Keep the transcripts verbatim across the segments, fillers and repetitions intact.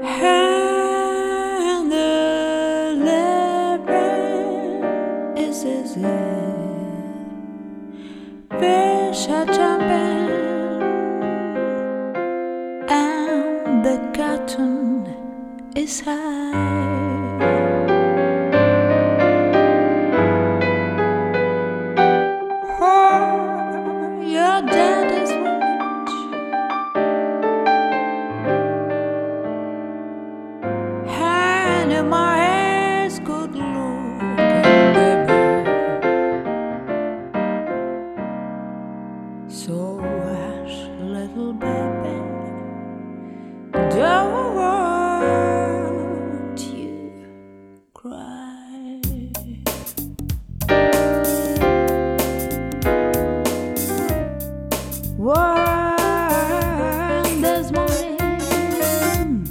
And the living is easy. Fish are jumping, and the cotton is high. Oh, your dad is rich, and my hair's good looking, baby. So hush, little baby, don't you cry. One this morning,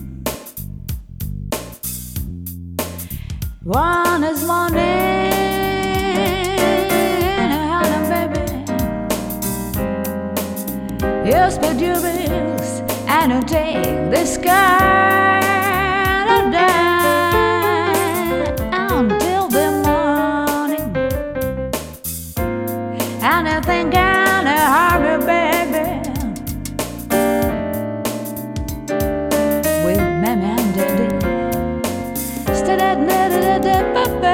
one this morning, honey, baby, you spit your bills and you take this kind of day until the morning, and you think I'm a hurry, baby, with mommy and daddy. Stay that little bit, baby.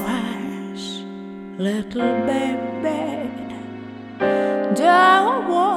Little baby, don't